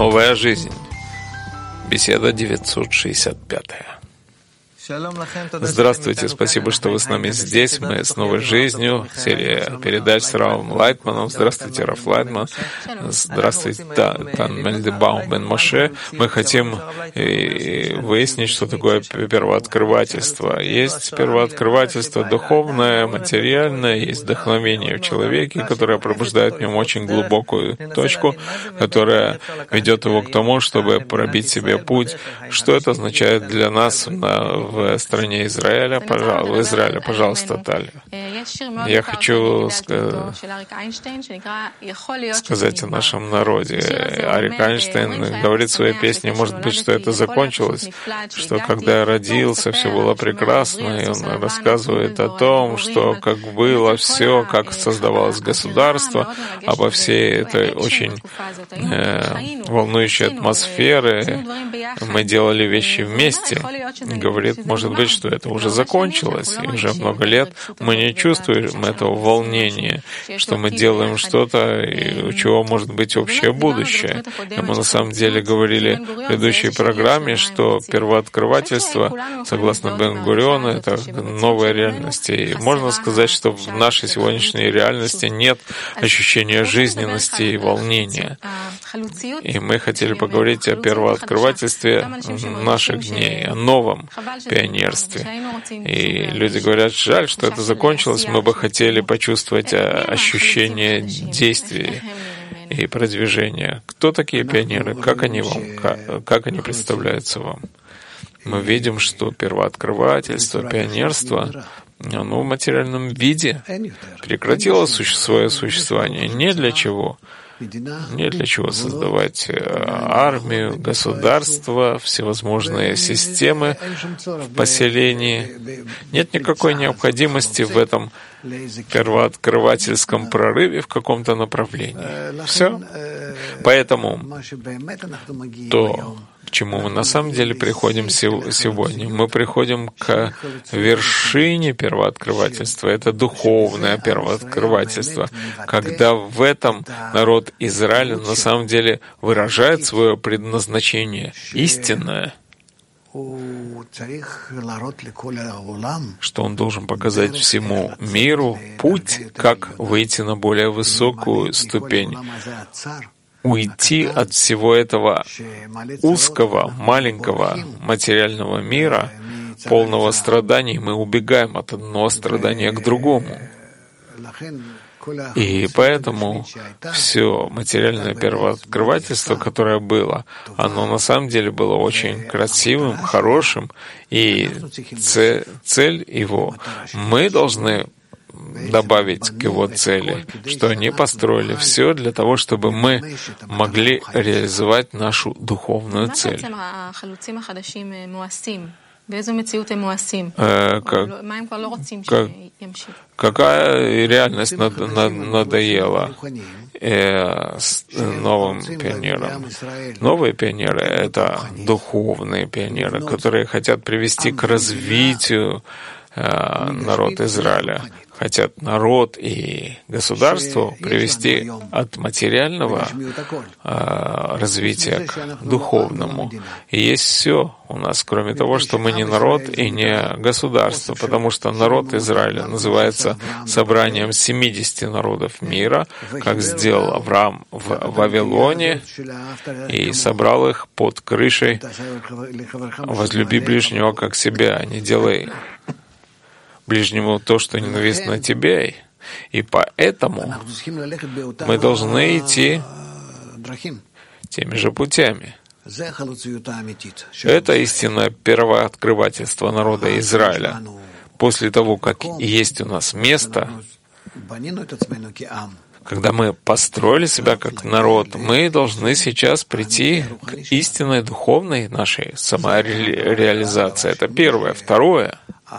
Новая жизнь. Беседа 965. Здравствуйте, спасибо, что вы с нами здесь. Мы с Новой жизнью, серия передач с Равом Лайтманом. Здравствуйте, Рав Лайтман. Здравствуйте, Тан Мельдебаум бен Моше. Мы хотим выяснить, что такое первооткрывательство. Есть первооткрывательство духовное, материальное, есть вдохновение в человеке, которое пробуждает в нем очень глубокую точку, которая ведет его к тому, чтобы пробить себе путь. Что это означает для нас в стране Израиля? Пожалуйста, Талия. Я хочу сказать о нашем народе. Арик Эйнштейн говорит в своей песне, может быть, что это закончилось, что когда я родился, все было прекрасно, и он рассказывает о том, что как было все, как создавалось государство, обо всей этой очень волнующей атмосфере. Мы делали вещи вместе. Говорит, может быть, что это уже закончилось, и уже много лет мы не чувствуем этого волнения, что мы делаем что-то, у чего может быть общее будущее. И мы на самом деле говорили в предыдущей программе, что первооткрывательство, согласно Бен-Гуриону, это новая реальность. И можно сказать, что в нашей сегодняшней реальности нет ощущения жизненности и волнения. И мы хотели поговорить о первооткрывательстве наших дней, о новом пионерстве. И люди говорят, жаль, что это закончилось, мы бы хотели почувствовать ощущение действий и продвижения. Кто такие пионеры? Как они представляются вам? Мы видим, что первооткрывательство, пионерство, оно в материальном виде прекратило свое существование. Не для чего. Не для чего создавать армию, государство, всевозможные системы в поселении. Нет никакой необходимости в этом первооткрывательском прорыве в каком-то направлении. Все. Поэтому то, к чему мы на самом деле приходим сегодня, мы приходим к вершине первооткрывательства. Это духовное первооткрывательство, когда в этом народ Израиля на самом деле выражает свое предназначение истинное, что он должен показать всему миру путь, как выйти на более высокую ступень, уйти от всего этого узкого, маленького материального мира, полного страданий. Мы убегаем от одного страдания к другому. И поэтому все материальное первооткрывательство, которое было, оно на самом деле было очень красивым, хорошим, и цель его мы должны добавить к его цели, что они построили все для того, чтобы мы могли реализовать нашу духовную цель. Какая реальность надоела новым пионерам? Новые пионеры — это духовные пионеры, которые хотят привести к развитию народ Израиля, хотят народ и государство привести от материального развития к духовному. И есть все у нас, кроме того, что мы не народ и не государство, потому что народ Израиля называется собранием 70 народов мира, как сделал Авраам в Вавилоне, и собрал их под крышей «Возлюби ближнего как себя, не делай ближнему то, что ненавистно тебе». И поэтому мы должны идти теми же путями. Это истинное первооткрывательство народа Израиля. После того, как есть у нас место, когда мы построили себя как народ, мы должны сейчас прийти к истинной духовной нашей самореализации. Это первое. Второе,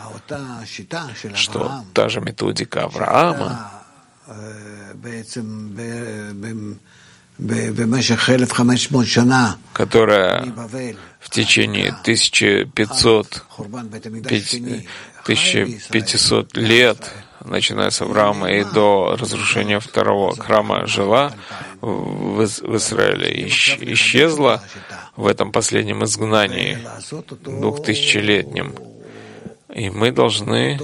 что та же методика Авраама, которая в течение 1500 лет, начиная с Авраама и до разрушения второго храма, жила, в Израиле исчезла в этом последнем изгнании 2000-летнем. И мы должны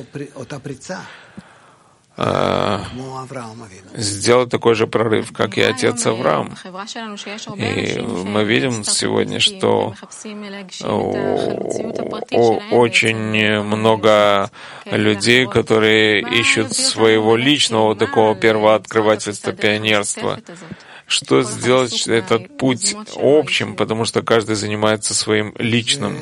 сделать такой же прорыв, как и отец Авраам. И мы видим сегодня, что очень много людей, которые ищут своего личного такого первооткрывательства, пионерства. Что сделать этот путь общим, потому что каждый занимается своим личным.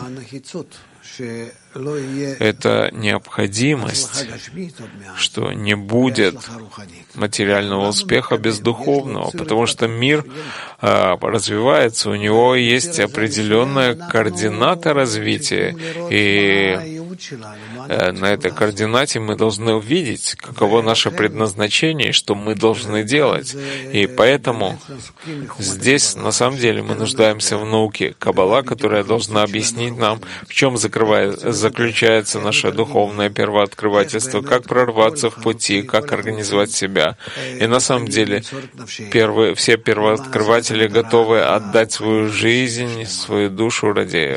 Это необходимость, что не будет материального успеха без духовного, потому что мир развивается, у него есть определенная координата развития, и на этой координате мы должны увидеть, каково наше предназначение, и что мы должны делать. И поэтому здесь, на самом деле, мы нуждаемся в науке Каббала, которая должна объяснить нам, в чем заключается наше духовное первооткрывательство, как прорваться в пути, как организовать себя. И на самом деле все первооткрыватели готовы отдать свою жизнь, свою душу ради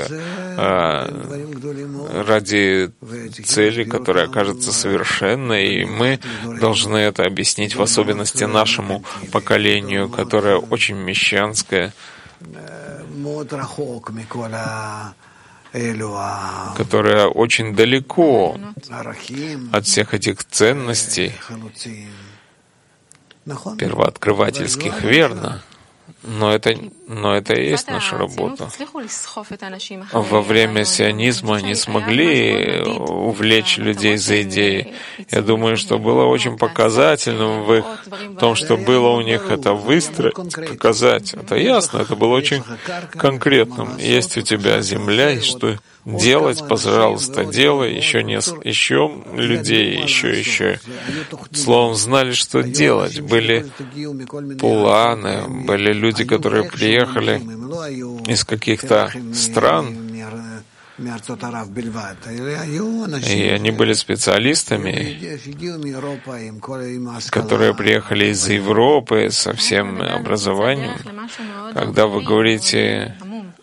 цели, которая окажется совершенной, и мы должны это объяснить в особенности нашему поколению, которое очень мещанское, которая очень далеко от всех этих ценностей первооткрывательских, верно. Но это и есть наша работа. Во время сионизма они смогли увлечь людей за идеи. Я думаю, что было очень показательным в том, что было у них это выстроить, показать. Это ясно, это было очень конкретным. Есть у тебя земля, и что делать, пожалуйста, делай, еще людей, еще. Словом, знали, что делать. Были планы, были люди, которые приехали из каких-то стран, и они были специалистами, которые приехали из Европы со всем образованием. Когда вы говорите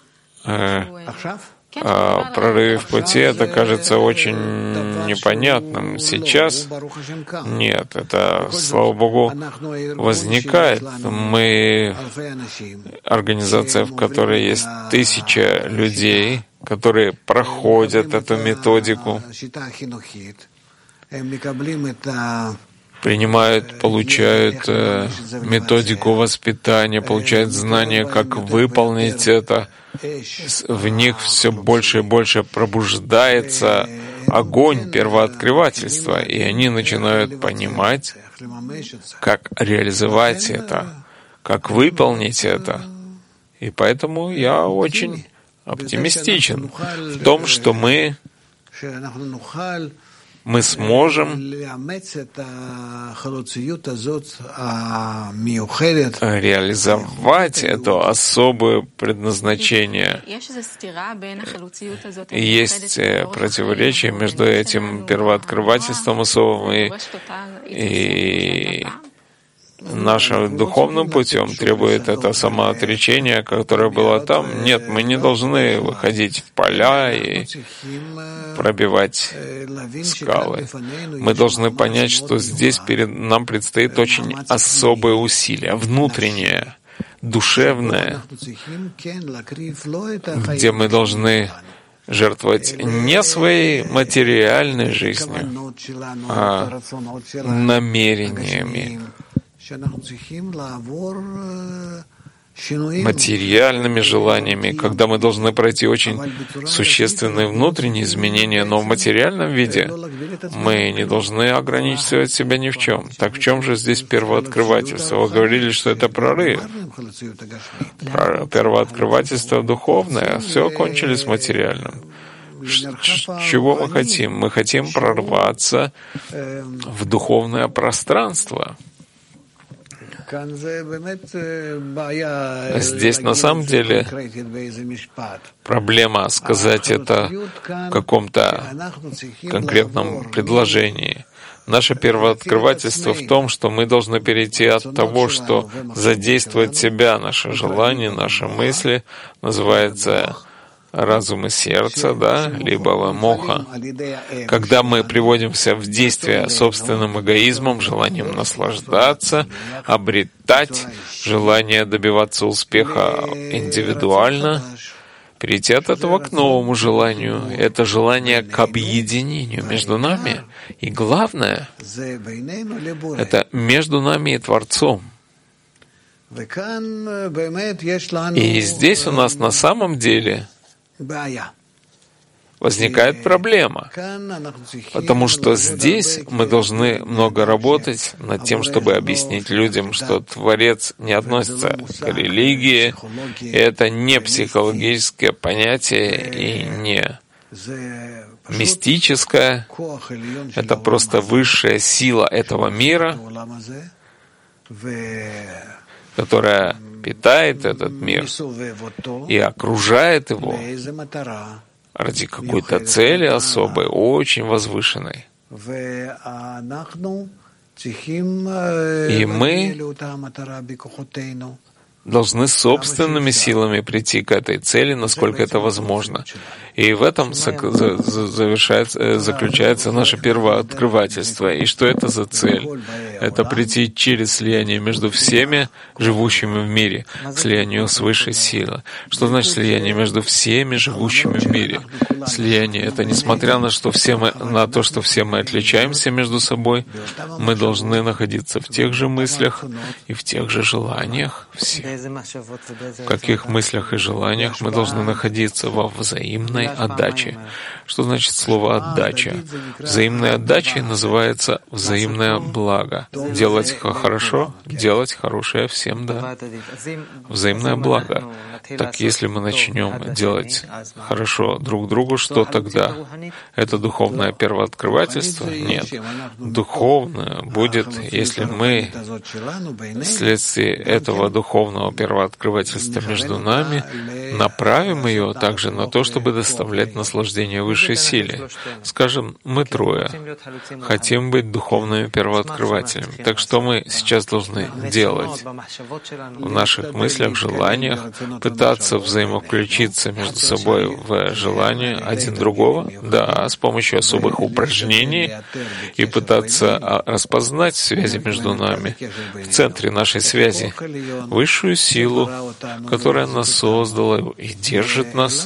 о прорыве в пути, это кажется очень непонятным. Сейчас нет, это, слава Богу, возникает. Мы организация, в которой есть 1000 людей, которые проходят эту методику, принимают, получают методику воспитания, получают знания, как выполнить это. В них все больше и больше пробуждается огонь первооткрывательства, и они начинают понимать, как реализовать это, как выполнить это. И поэтому я очень оптимистичен в том, что мы сможем реализовать это особое предназначение. Есть противоречие между этим первооткрывательством особым и нашим духовным путем требует это самоотречение, которое было там. Нет, мы не должны выходить в поля и пробивать скалы. Мы должны понять, что здесь перед нам предстоит очень особое усилие, внутреннее, душевное, где мы должны жертвовать не своей материальной жизнью, а намерениями, материальными желаниями, когда мы должны пройти очень существенные внутренние изменения, но в материальном виде мы не должны ограничивать себя ни в чем. Так в чем же здесь первооткрывательство? Вы говорили, что это прорыв. Первооткрывательство духовное. Все кончили с материальным. Чего мы хотим? Мы хотим прорваться в духовное пространство. Здесь на самом деле проблема сказать это в каком-то конкретном предложении. Наше первооткрывательство в том, что мы должны перейти от того, что задействует себя, наше желание, наши мысли, называется разум и сердце, да, либо моха. Когда мы приводимся в действие собственным эгоизмом, желанием наслаждаться, обретать, желание добиваться успеха индивидуально, перейти от этого к новому желанию. Это желание к объединению между нами. И главное, это между нами и Творцом. И здесь у нас на самом деле возникает проблема, потому что здесь мы должны много работать над тем, чтобы объяснить людям, что Творец не относится к религии, и это не психологическое понятие и не мистическое, это просто высшая сила этого мира, которая питает этот мир и окружает его ради какой-то цели особой, очень возвышенной. И мы должны собственными силами прийти к этой цели, насколько это возможно. И в этом заключается наше первооткрывательство. И что это за цель? Это прийти через слияние между всеми живущими в мире, к слиянию с высшей силой. Что значит слияние между всеми живущими в мире? Слияние — это несмотря на то, что все мы отличаемся между собой, мы должны находиться в тех же мыслях и в тех же желаниях все. В каких мыслях и желаниях мы должны находиться во взаимной отдаче. Что значит слово «отдача»? Взаимной отдачей называется взаимное благо. Делать хорошо, делать хорошее всем, да. Взаимное благо. Так если мы начнем делать хорошо друг другу, что тогда? Это духовное первооткрывательство? Нет. Духовное будет, если мы вследствие этого духовного первооткрывательства между нами направим ее также на то, чтобы доставлять наслаждение высшей силе. Скажем, мы трое хотим быть духовными первооткрывателями. Так что мы сейчас должны делать? В наших мыслях, желаниях пытаться взаимовключиться между собой в желание один другого, да, с помощью особых упражнений, и пытаться распознать связи между нами, в центре нашей связи, высшую силу, которая нас создала и держит нас.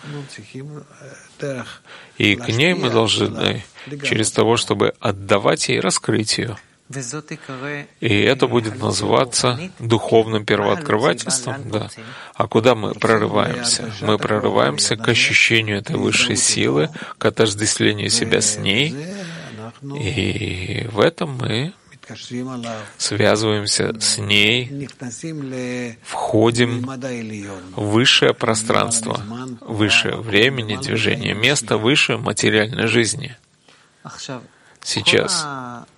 И к ней мы должны через того, чтобы отдавать ей, раскрыть ее. И это будет называться духовным первооткрывательством, да. А куда мы прорываемся? Мы прорываемся к ощущению этой высшей силы, к отождествлению себя с ней, и в этом мы связываемся с ней, входим в высшее пространство, выше времени, движения места, выше материальной жизни. Сейчас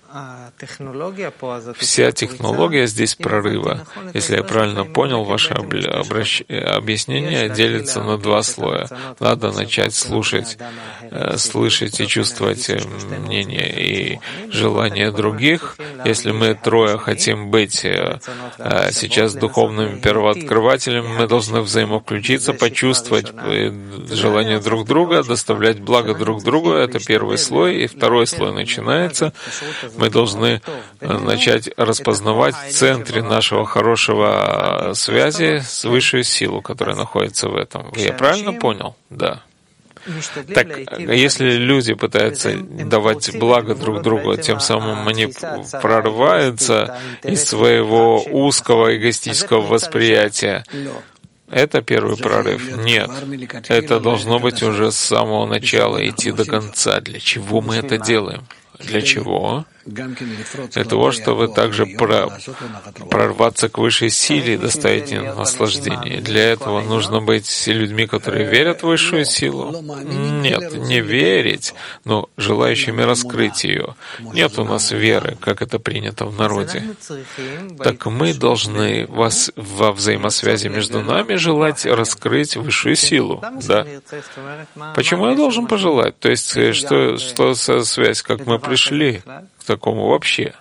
вся технология здесь прорыва. Если я правильно понял, ваше объяснение делится на два слоя. Надо начать слушать, слышать и чувствовать мнение и желания других. Если мы трое хотим быть сейчас духовными первооткрывателями, мы должны взаимовключиться, почувствовать желание друг друга, доставлять благо друг другу. Это первый слой. И второй слой начинается. Мы должны начать распознавать в центре нашего хорошего связи с высшей силой, которая находится в этом. Я правильно понял? Да. Так, если люди пытаются давать благо друг другу, тем самым они прорываются из своего узкого эгоистического восприятия. Это первый прорыв. Нет. Это должно быть уже с самого начала, идти до конца. Для чего мы это делаем? Для чего? Для того, чтобы также прорваться к высшей силе и доставить им наслаждение. Для этого нужно быть людьми, которые верят в высшую силу. Нет, не верить, но желающими раскрыть ее. Нет у нас веры, как это принято в народе. Так мы должны во взаимосвязи между нами желать раскрыть высшую силу. Да. Почему я должен пожелать? То есть, что за связь, как мы пришли? такому вообще.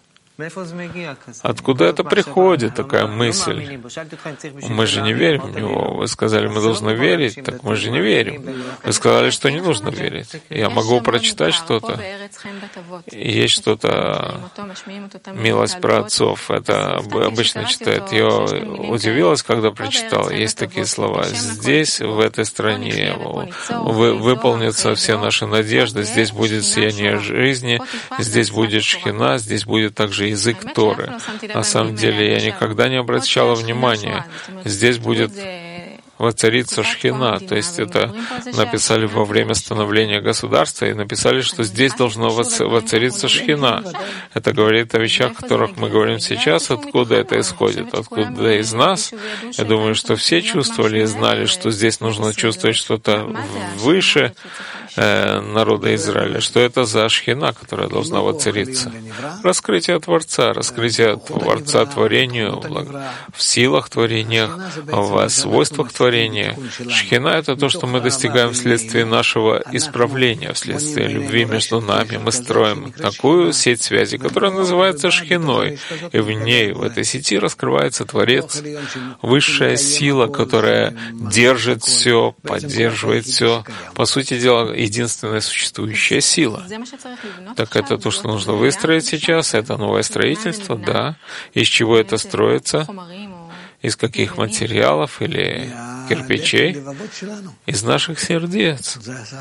Откуда это приходит, такая мысль? Мы же не верим в него. Вы сказали, мы должны верить, так мы же не верим. Вы сказали, что не нужно верить. Я могу прочитать что-то. Есть что-то, милость про отцов. Это обычно читает. Я удивилась, когда прочитал. Есть такие слова. Здесь, в этой стране, выполнятся все наши надежды. Здесь будет сияние жизни. Здесь будет шхина. Здесь будет также язык Торы. На самом деле я никогда не обращала внимания. Здесь будет воцарится шхина, то есть это написали во время становления государства и написали, что здесь должно воцариться шхина. Это говорит о вещах, о которых мы говорим сейчас, откуда это исходит, откуда из нас. Я думаю, что все чувствовали и знали, что здесь нужно чувствовать что-то выше народа Израиля, что это за шхина, которая должна воцариться. Раскрытие Творца творению, в силах творения, в свойствах творения. Шхина — это то, что мы достигаем вследствие нашего исправления, вследствие любви между нами. Мы строим такую сеть связи, которая называется шхиной, и в ней, в этой сети, раскрывается Творец, высшая сила, которая держит все, поддерживает все. По сути дела, единственная существующая сила. Так это то, что нужно выстроить сейчас, это новое строительство, да. Из чего это строится? Из каких материалов или кирпичей? Из наших сердец.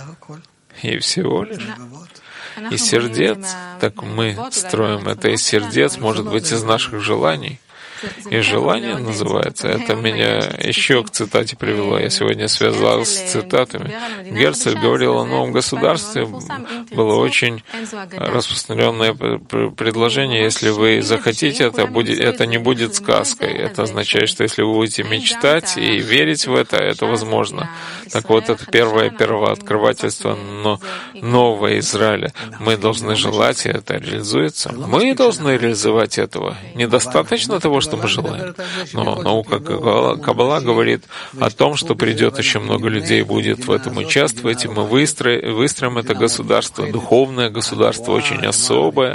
И всего лишь. Из сердец. Так мы строим это из сердец, может быть, из наших желаний. И желание называется. Это меня еще к цитате привело. Я сегодня связался с цитатами. Герцель говорил о новом государстве. Было очень распространенное предложение. Если вы захотите, это не будет сказкой. Это означает, что если вы будете мечтать и верить в это возможно. Так вот, это первооткрывательство нового Израиля. Мы должны желать, и это реализуется. Мы должны реализовать этого. Недостаточно того, что мы желаем. Но наука Каббала говорит о том, что придет еще много людей, будет в этом участвовать, и мы выстроим это государство, духовное государство, очень особое,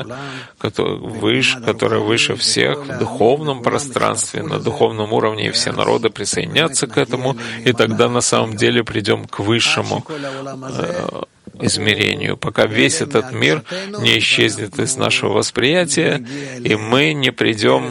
которое выше всех в духовном пространстве, на духовном уровне, и все народы присоединятся к этому, и тогда на самом деле придем к высшему измерению, пока весь этот мир не исчезнет из нашего восприятия, и мы не придем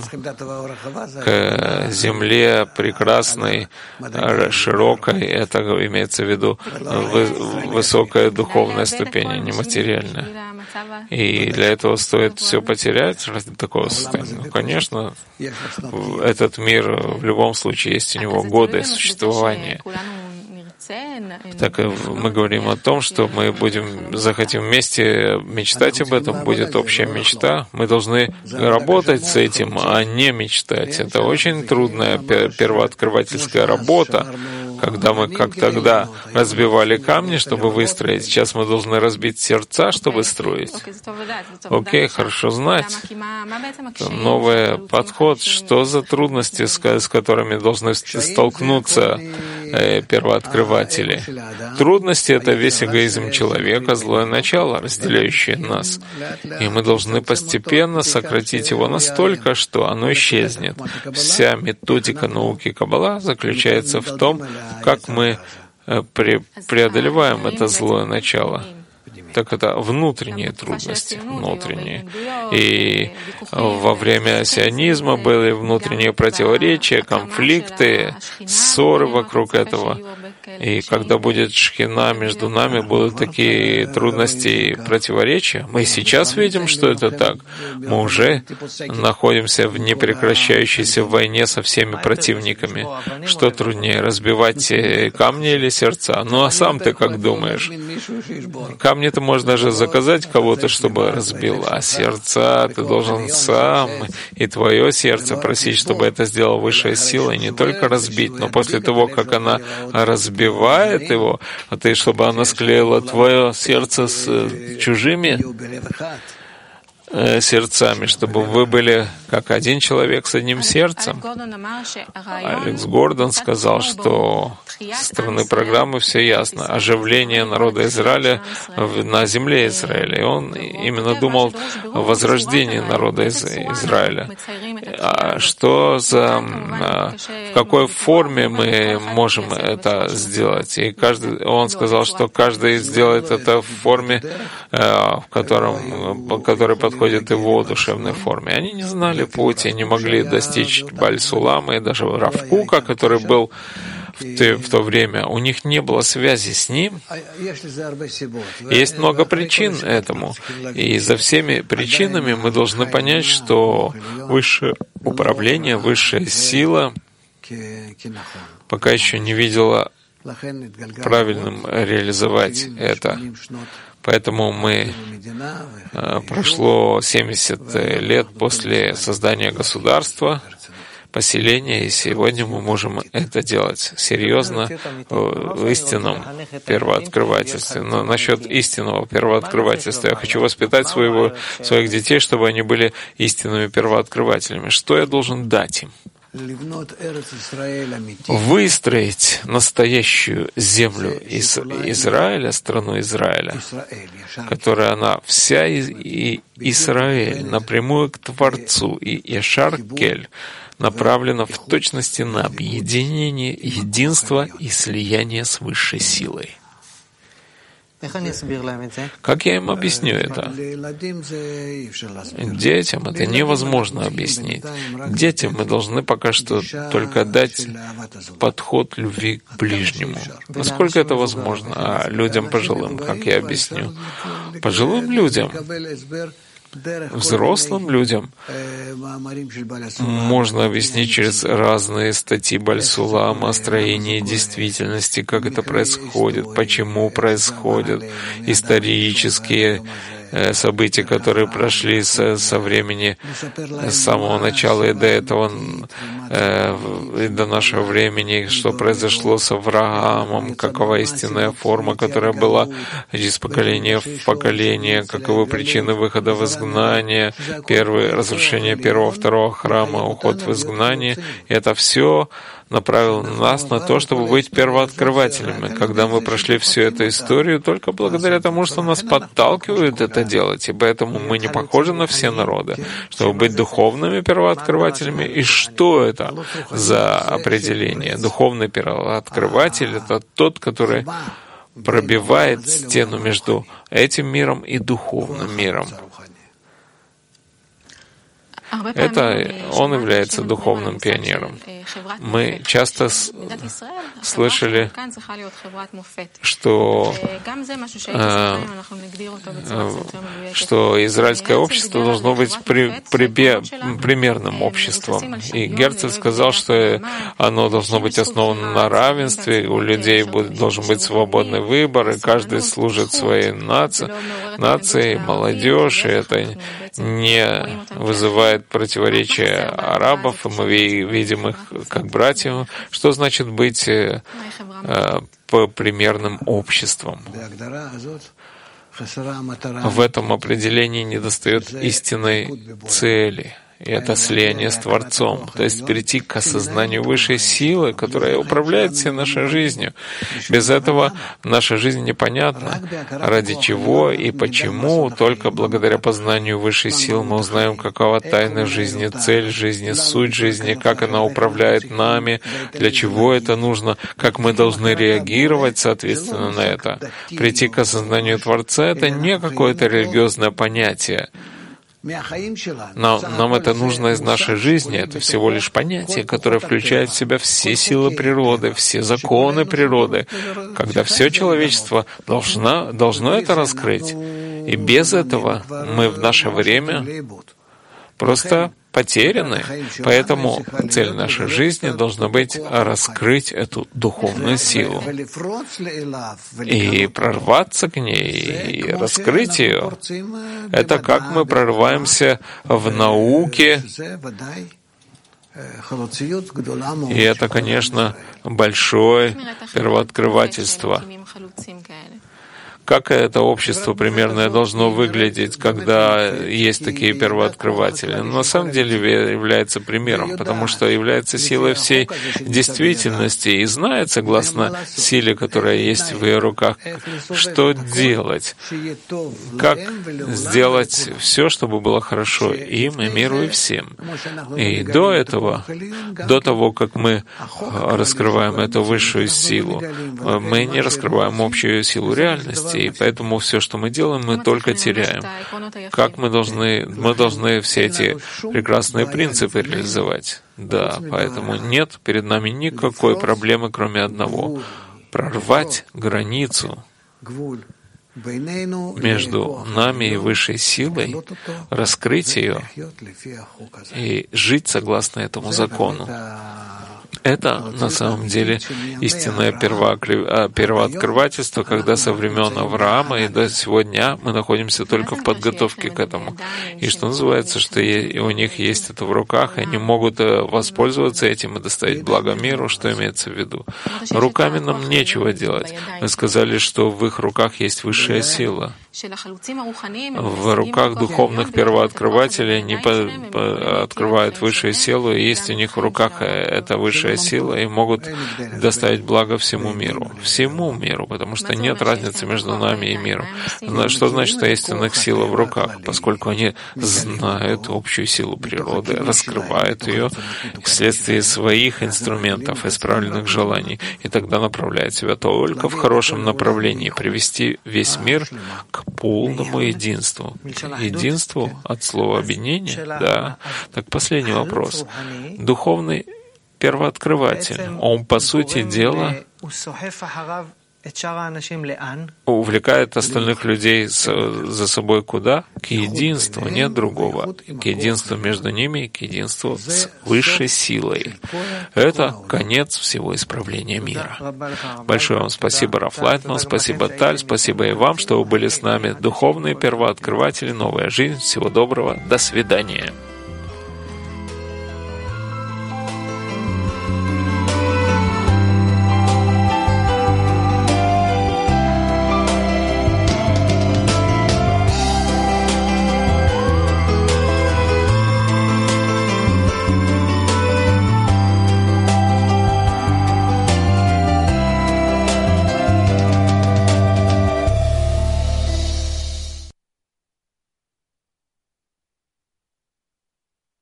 к земле прекрасной, широкой, это имеется в виду высокая духовная ступень, нематериальная. И для этого стоит все потерять ради такого состояния. Ну, конечно, этот мир в любом случае есть у него годы существования. Так мы говорим о том, что мы захотим вместе мечтать об этом, будет общая мечта. Мы должны работать с этим, а не мечтать. Это очень трудная первооткрывательская работа, когда мы, как тогда, разбивали камни, чтобы выстроить. Сейчас мы должны разбить сердца, чтобы строить. Окей, хорошо знать. Новый подход. Что за трудности, с которыми должны столкнуться первооткрыватели? Трудности — это весь эгоизм человека, злое начало, разделяющее нас. И мы должны постепенно сократить его настолько, что оно исчезнет. Вся методика науки Каббала заключается в том, как мы преодолеваем это злое начало. Так это внутренние трудности, внутренние. И во время сионизма были внутренние противоречия, конфликты, ссоры вокруг этого. И когда будет шхина между нами, будут такие трудности и противоречия. Мы сейчас видим, что это так. Мы уже находимся в непрекращающейся войне со всеми противниками. Что труднее, разбивать камни или сердца? Ну а сам ты как думаешь? Камни ты можешь даже заказать кого-то, чтобы разбил, а сердца ты должен сам и твое сердце просить, чтобы это сделала высшая сила, и не только разбить, но после того, как она разбивает его, а ты, чтобы она склеила твое сердце с чужими, сердцами, чтобы вы были как один человек с одним сердцем. Алекс Гордон сказал, что со стороны программы все ясно. Оживление народа Израиля на земле Израиля. И он именно думал о возрождении народа Израиля. А что в какой форме мы можем это сделать? И он сказал, что каждый сделает это в форме, которая подходит его душевной форме. Они не знали пути, не могли достичь Баль-Сулама и даже Рав Кука, который был в то время. У них не было связи с ним. Есть много причин этому. И за всеми причинами мы должны понять, что высшее управление, высшая сила пока еще не видела правильным реализовать это. Поэтому прошло 70 лет после создания государства, поселения, и сегодня мы можем это делать серьезно в истинном первооткрывательстве. Но насчет истинного первооткрывательства я хочу воспитать своих детей, чтобы они были истинными первооткрывателями. Что я должен дать им? Выстроить настоящую землю Израиля, страну Израиля, которая она вся Израиль, напрямую к Творцу, и Яшар Кель направлена в точности на объединение, единство и слияние с высшей силой. Как я им объясню это? Детям это невозможно объяснить. Детям мы должны пока что только дать подход любви к ближнему. Насколько это возможно? А людям пожилым, как я объясню? Пожилым людям, взрослым людям можно объяснить через разные статьи Баль-Сулама о строении действительности, как это происходит, почему происходит, исторические события, которые прошли со времени, с самого начала и до этого, и до нашего времени, что произошло с Авраамом, какова истинная форма, которая была из поколения в поколение, каковы причины выхода в изгнание, разрушение первого, второго храма, уход в изгнание. И это все направил нас на то, чтобы быть первооткрывателями. Когда мы прошли всю эту историю, только благодаря тому, что нас подталкивают это делать, и поэтому мы не похожи на все народы, чтобы быть духовными первооткрывателями. И что это за определение? Духовный первооткрыватель — это тот, который пробивает стену между этим миром и духовным миром. Это он является духовным пионером. Мы часто слышали, что израильское общество должно быть примерным обществом. И Герцель сказал, что оно должно быть основано на равенстве, у людей должен быть свободный выбор, и каждый служит своей нации, молодежь, и это не вызывает противоречия арабов, и мы видим их как братьев. Что значит быть примерным обществом? В этом определении недостает истинной цели. И это слияние с Творцом, то есть перейти к осознанию высшей силы, которая управляет всей нашей жизнью. Без этого наша жизнь непонятна. Ради чего и почему? Только благодаря познанию высшей силы мы узнаем, какова тайна жизни, цель жизни, суть жизни, как она управляет нами, для чего это нужно, как мы должны реагировать соответственно на это. Прийти к осознанию Творца — это не какое-то религиозное понятие. Нам это нужно из нашей жизни. Это всего лишь понятие, которое включает в себя все силы природы, все законы природы, когда все человечество должно это раскрыть. И без этого мы в наше время просто потеряны. Поэтому цель нашей жизни должна быть раскрыть эту духовную силу и прорваться к ней, и раскрыть ее. Это как мы прорываемся в науке. И это, конечно, большое первооткрывательство. как это общество примерно должно выглядеть, когда есть такие первооткрыватели? На самом деле является примером, потому что является силой всей действительности и знает, согласно силе, которая есть в ее руках, что делать, как сделать все, чтобы было хорошо им, и миру, и всем. И до этого, до того, как мы раскрываем эту высшую силу, мы не раскрываем общую силу реальности, и поэтому все, что мы делаем, мы только теряем. Как мы должны все эти прекрасные принципы реализовать. Да, поэтому нет перед нами никакой проблемы, кроме одного — прорвать границу между нами и высшей силой, раскрыть ее и жить согласно этому закону. Это на самом деле истинное первооткрывательство, когда со времен Авраама и до сегодня мы находимся только в подготовке к этому. И что называется, что у них есть это в руках, и они могут воспользоваться этим и доставить благо миру, что имеется в виду. Руками нам нечего делать. Мы сказали, что в их руках есть высшая сила. В руках духовных первооткрывателей они открывают высшую силу, и есть у них в руках эта высшая сила, и могут доставить благо всему миру. Всему миру, потому что нет разницы между нами и миром. Что значит, что есть у них сила в руках? Поскольку они знают общую силу природы, раскрывают ее вследствие своих инструментов, исправленных желаний, и тогда направляют себя только в хорошем направлении, привести весь мир к полному единству. Единству от слова объединение? Да. Так, последний вопрос. Духовный первооткрыватель, он, по сути дела, увлекает остальных людей за собой куда? К единству, нет другого. К единству между ними и к единству с высшей силой. Это конец всего исправления мира. Большое вам спасибо, Раф Лайтман, спасибо, Таль, спасибо и вам, что вы были с нами. Духовные первооткрыватели, новая жизнь. Всего доброго, до свидания.